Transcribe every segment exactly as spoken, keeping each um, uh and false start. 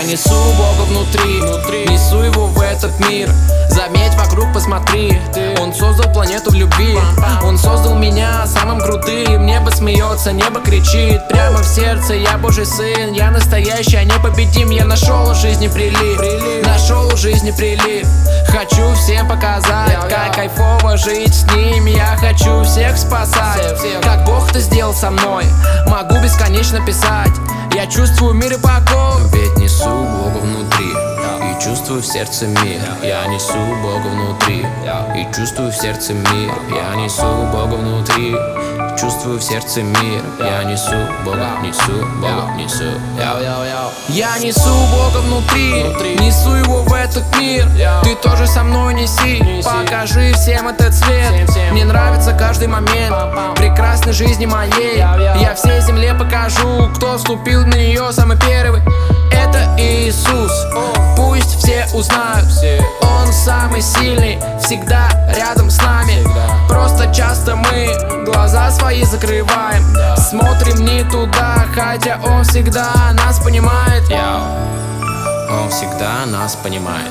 несу Бога внутри, несу его в этот мир. Заметь вокруг, посмотри, он создал планету в любви. Он создал меня самым крутым. Небо смеется, небо кричит прямо в сердце: я Божий сын, я настоящий, а непобедим. Я нашел в жизни прилив, нашел в жизни прилив. Хочу всем показать, как кайфово жить с ним. Я хочу всех спасать, как Бог это сделал со мной. Могу бесконечно писать, я чувствую мир и покой. Ведь несу Бога внутри и чувствую в сердце мир. Я несу Бога внутри и чувствую в сердце мир. Я несу Бога внутри, чувствую в сердце мир. Я несу Бога, несу Бога, несу. Я несу Бога внутри, несу его в этот мир. Ты тоже со мной неси, покажи всем этот свет. Мне нравится каждый момент прекрасной жизни моей. Я всей земле покажу, кто вступил на нее самый первый. Это Иисус, пусть все узнают, Он самый сильный, всегда рядом с нами. Просто часто мы глаза свои закрываем, смотрим не туда, хотя Он всегда нас понимает. Он всегда нас понимает.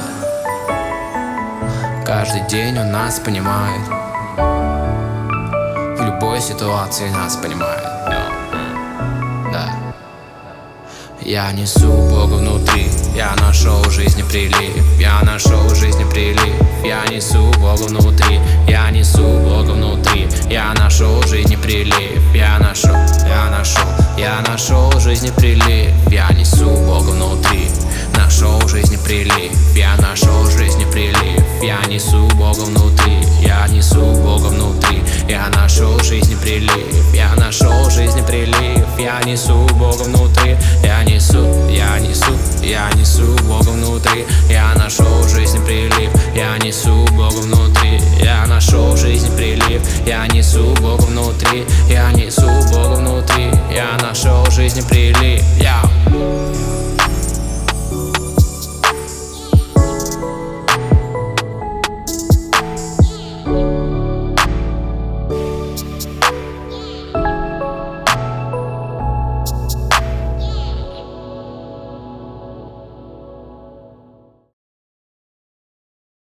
Каждый день Он нас понимает. В любой ситуации нас понимает. Да. Я несу Бога внутри, я нашел в жизни прилив. Я нашел в жизни прилив. Я несу Бога внутри, я несу Бога внутри. Я нашел в жизни прилив. Я нашел, я нашел, я нашел в жизни прилив. Я несу Бога внутри, нашел в жизни прилив. Я нашел в жизни прилив. Я несу Бога внутри, я несу Бога внутри. Я нашел в жизни прилив. Я нашел в жизни прилив. Я несу Бога внутри. Я несу, я несу, я несу Бога внутри. Я нашел в жизни прилив. Я несу Бога внутри. Я нашел в жизни прилив. Я несу Бога внутри. Я несу